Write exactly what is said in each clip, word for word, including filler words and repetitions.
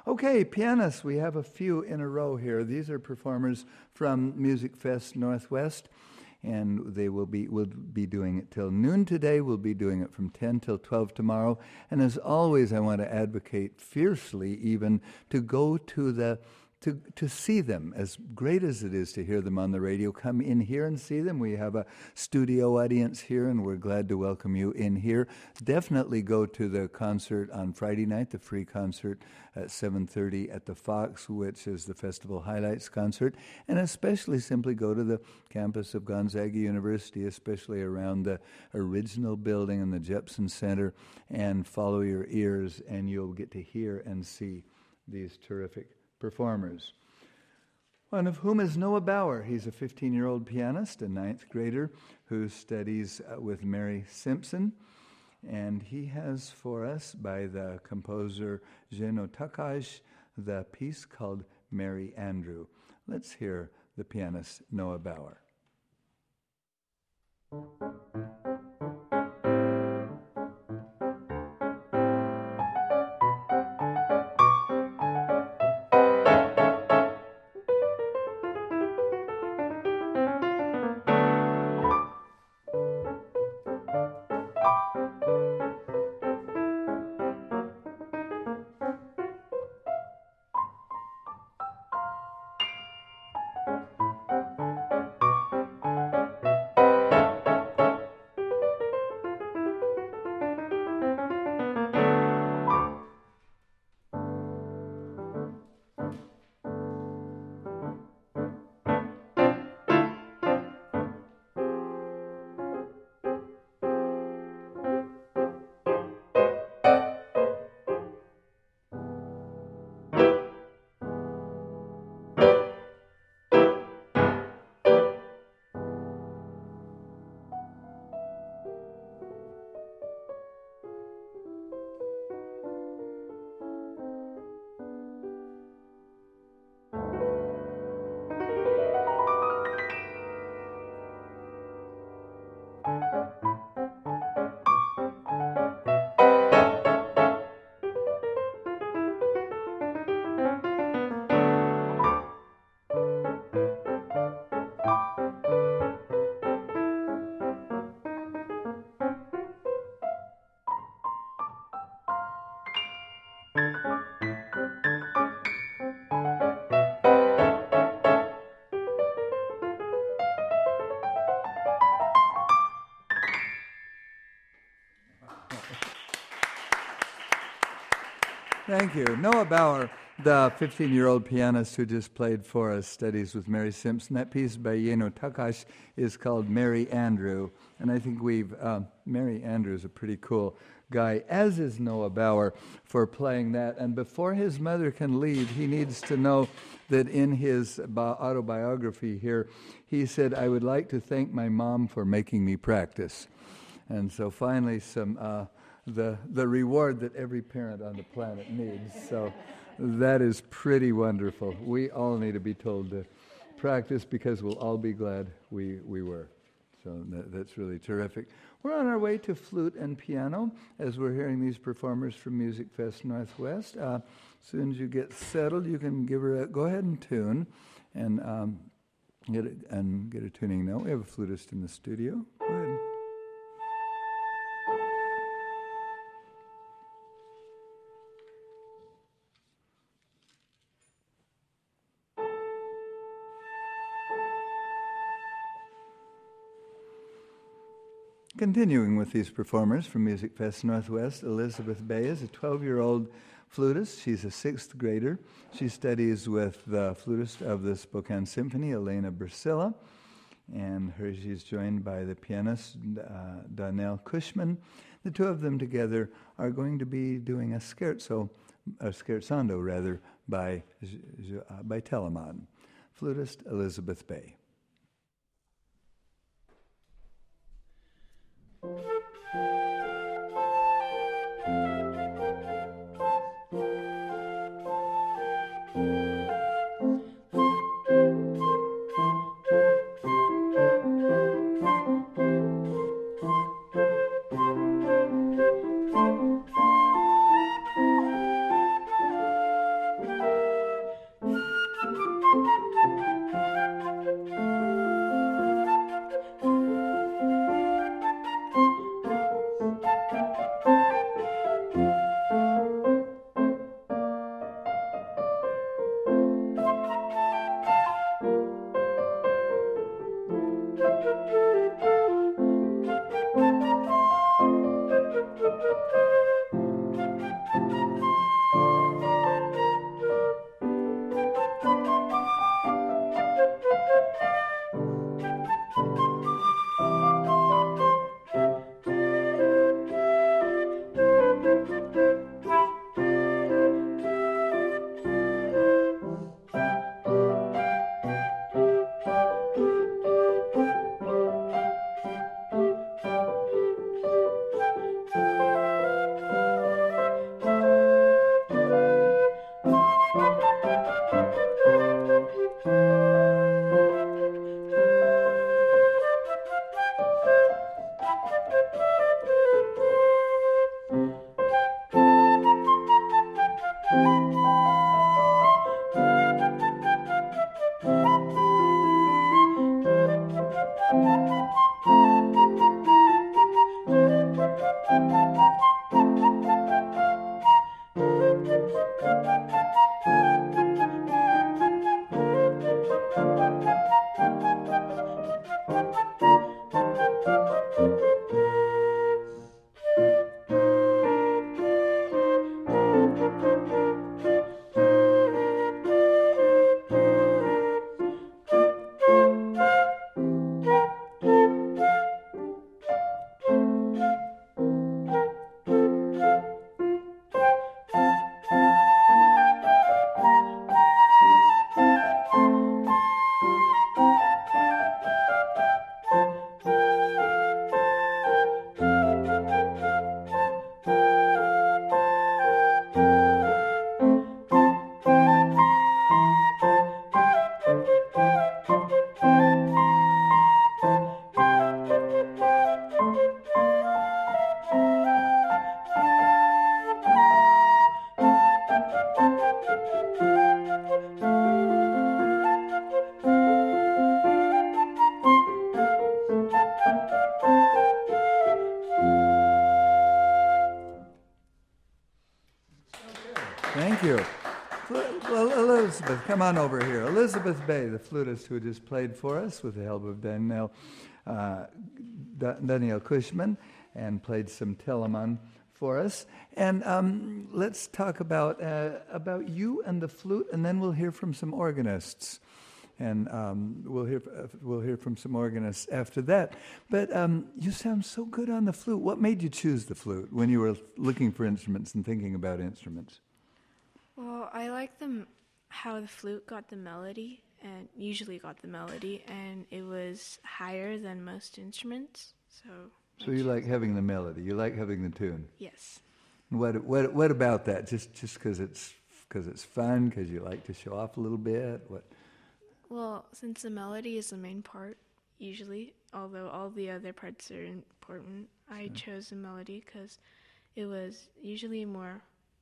Okay, pianists, we have a few in a row here. These are performers from Music Fest Northwest, and they will be will be doing it till noon today. We'll be doing it from ten till twelve tomorrow. And as always, I want to advocate fiercely even to go to the To, to see them, as great as it is to hear them on the radio. Come in here and see them. We have a studio audience here, and we're glad to welcome you in here. Definitely go to the concert on Friday night, the free concert at seven thirty at the Fox, which is the Festival Highlights concert, and especially simply go to the campus of Gonzaga University, especially around the original building and the Jepson Center, and follow your ears, and you'll get to hear and see these terrific performers. One of whom is Noah Bauer. He's a fifteen-year-old pianist, a ninth grader, who studies uh, with Mary Simpson. And he has for us, by the composer Zeno Takash, the piece called Mary Andrew. Let's hear the pianist Noah Bauer. Thank you. Noah Bauer, the fifteen-year-old pianist who just played for us, studies with Mary Simpson. That piece by Zeno Takash is called Mary Andrew. And I think we've, uh, Mary Andrew is a pretty cool guy, as is Noah Bauer, for playing that. And before his mother can leave, he needs to know that in his bi- autobiography here, he said, "I would like to thank my mom for making me practice." And so finally some... Uh, the the reward that every parent on the planet needs. So that is pretty wonderful. We all need to be told to practice because we'll all be glad we, we were. So that, that's really terrific. We're on our way to flute and piano as we're hearing these performers from Music Fest Northwest. Uh, as soon as you get settled, you can give her a, go ahead and tune and um, get it, and get a tuning note. We have a flutist in the studio. Go ahead. Continuing with these performers from Music Fest Northwest, Elizabeth Bay is a twelve-year-old flutist. She's a sixth grader. She studies with the flutist of the Spokane Symphony, Elena Bersilla, and her, she's joined by the pianist, uh, Donnell Cushman. The two of them together are going to be doing a scherzo, a scherzando rather, by, uh, by Telemann. Flutist Elizabeth Bay. Thank you. Well, Elizabeth, come on over here. Elizabeth Bay, the flutist who just played for us with the help of Daniel, uh, Daniel Cushman, and played some Telemann for us. And um, let's talk about uh, about you and the flute, and then we'll hear from some organists. And um, we'll hear uh, we'll hear from some organists after that. But um, you sound so good on the flute. What made you choose the flute when you were looking for instruments and thinking about instruments? Well, I like the m- how the flute got the melody, and usually got the melody, and it was higher than most instruments. So. So you like having the melody. You like having the tune. Yes. What what what about that? Just just because it's because it's fun, because you like to show off a little bit. What? Well, since the melody is the main part, usually, although all the other parts are important, I Sure. chose the melody because it was usually more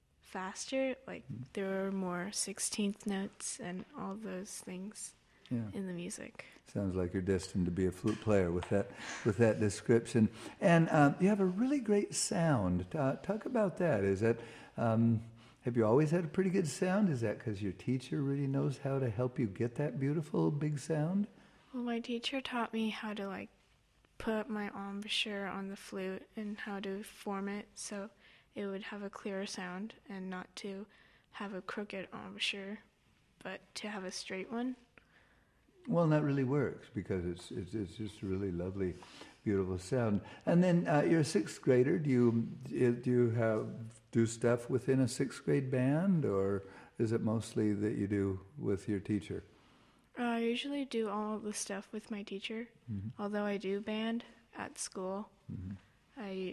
faster. Like Mm. there were more sixteenth notes and all those things Yeah. in the music. Sounds like you're destined to be a flute player with that with that description. And um, you have a really great sound. Uh, talk about that. Is that um, have you always had a pretty good sound? Is that because your teacher really knows how to help you get that beautiful big sound? Well, my teacher taught me how to like put my embouchure on the flute and how to form it so it would have a clearer sound and not to have a crooked embouchure, but to have a straight one. Well, and that really works because it's it's, it's just a really lovely, beautiful sound. And then uh, you're a sixth grader. Do you do you have do stuff within a sixth grade band, or is it mostly that you do with your teacher? Uh, I usually do all the stuff with my teacher. Mm-hmm. Although I do band at school, Mm-hmm. I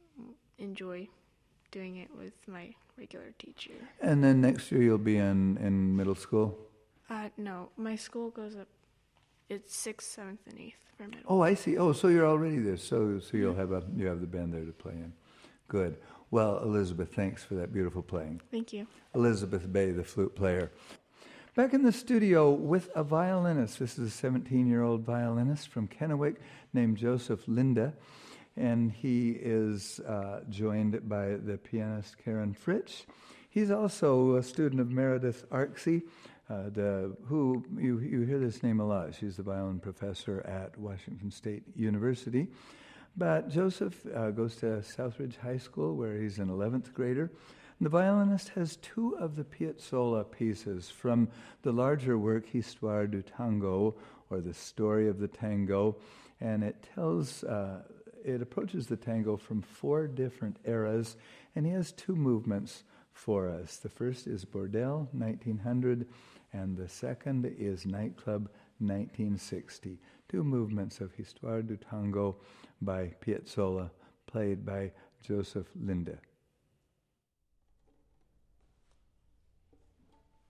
enjoy doing it with my regular teacher. And then next year you'll be in, in middle school? Uh, no, my school goes up, it's sixth, seventh, and eighth for middle. Oh, I see. Oh, so you're already there. So so you'll have a you have the band there to play in. Good. Well, Elizabeth, thanks for that beautiful playing. Thank you. Elizabeth Bay, the flute player. Back in the studio with a violinist. This is a seventeen-year-old violinist from Kennewick named Joseph Linde, and he is uh, joined by the pianist Karen Fritsch. He's also a student of Meredith Arksey, uh, the, who you, you hear this name a lot. She's the violin professor at Washington State University. But Joseph uh, goes to Southridge High School, where he's an eleventh grader. The violinist has two of the Piazzolla pieces from the larger work Histoire du Tango, or The Story of the Tango, and it tells, uh, it approaches the tango from four different eras, and he has two movements for us. The first is Bordel, nineteen hundred, and the second is Nightclub, nineteen sixty. Two movements of Histoire du Tango by Piazzolla, played by Joseph Linde.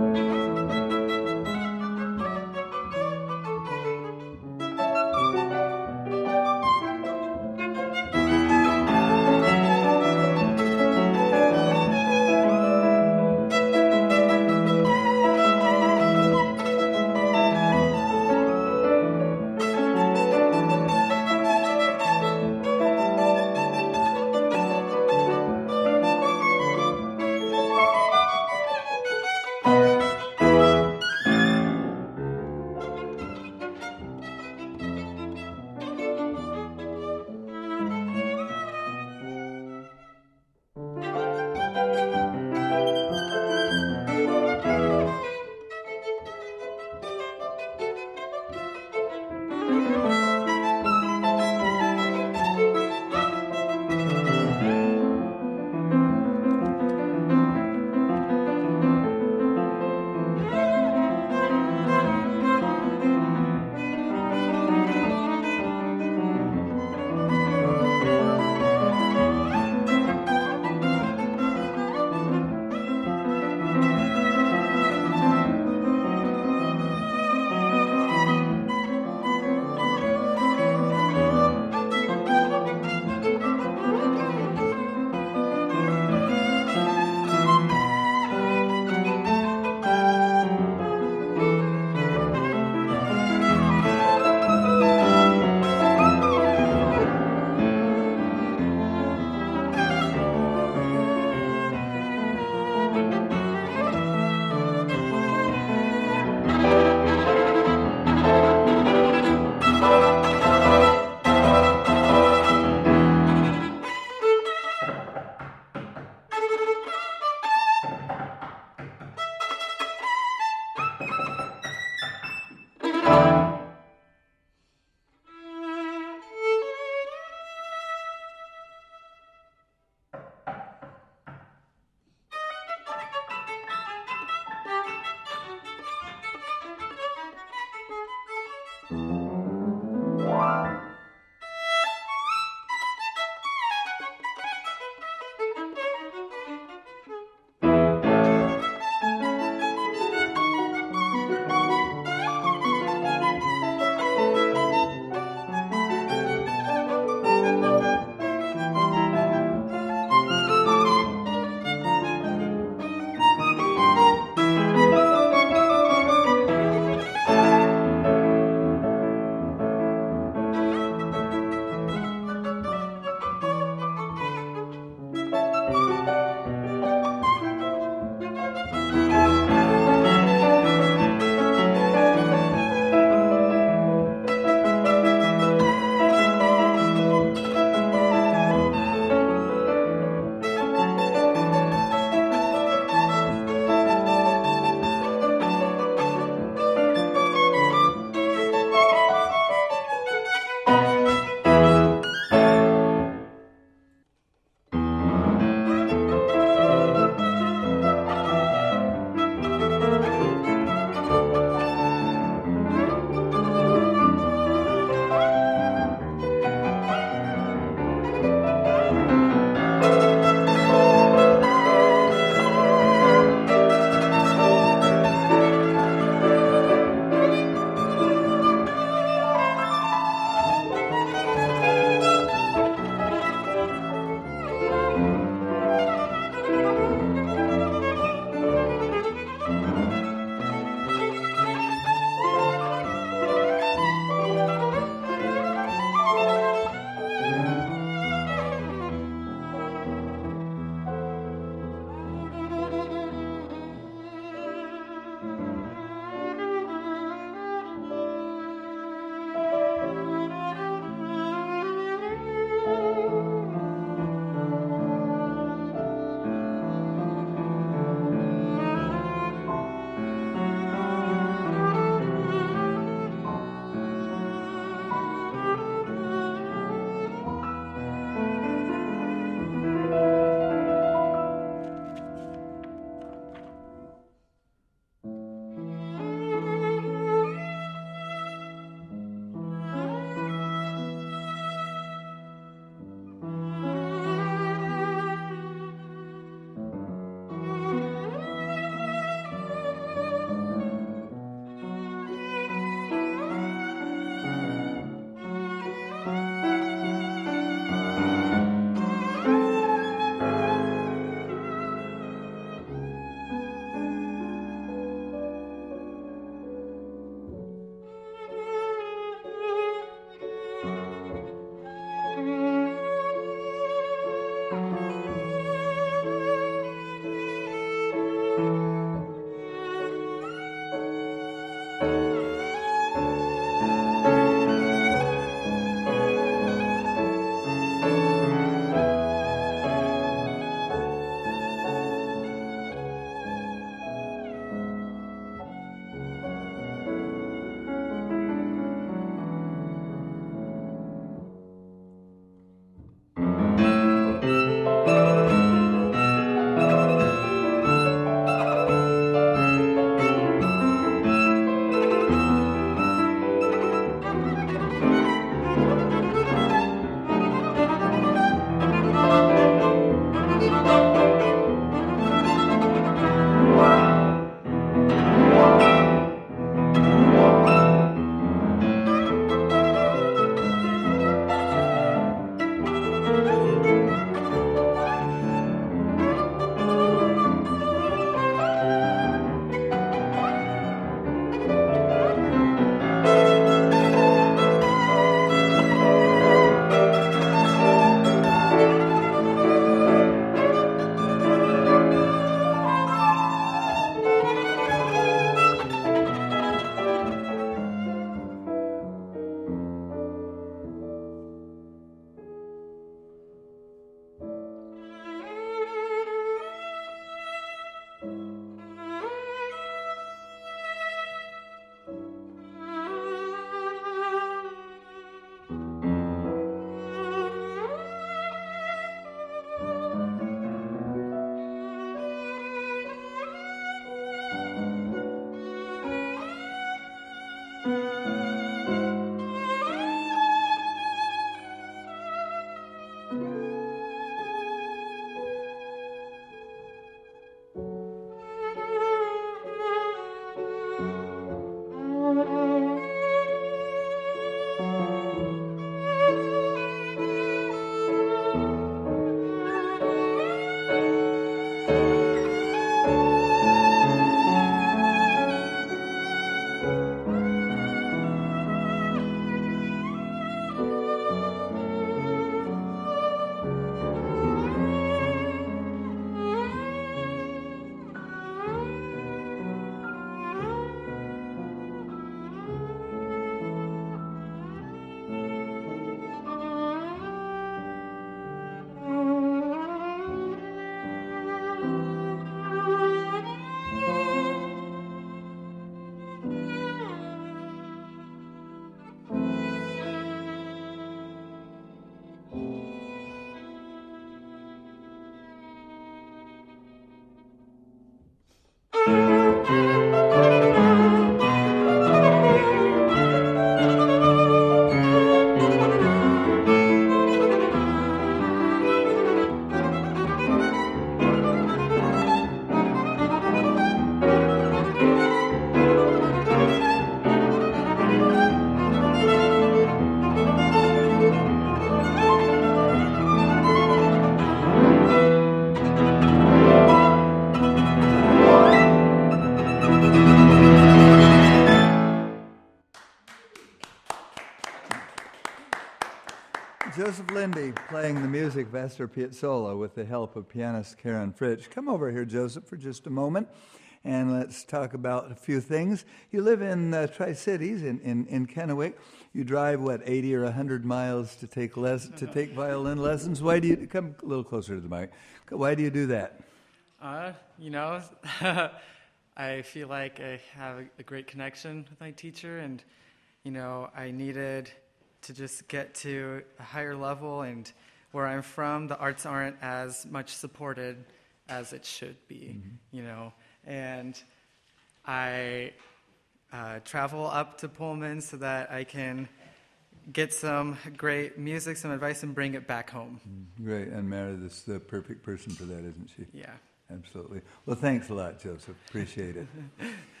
Joseph Lindy playing the music of Astor Piazzolla with the help of pianist Karen Fritsch. Come over here, Joseph, for just a moment, and let's talk about a few things. You live in uh, Tri-Cities, in, in, in Kennewick. You drive, what, eighty or one hundred miles to take les- to take violin lessons? Why do you, come a little closer to the mic, why do you do that? Uh, you know, I feel like I have a, a great connection with my teacher, and, you know, I needed to just get to a higher level, and where I'm from, the arts aren't as much supported as it should be, mm-hmm. you know, and I uh, travel up to Pullman so that I can get some great music, some advice, and bring it back home. Mm, great, and Meredith's the perfect person for that, isn't she? Yeah. Absolutely. Well, thanks a lot, Joseph. Appreciate it.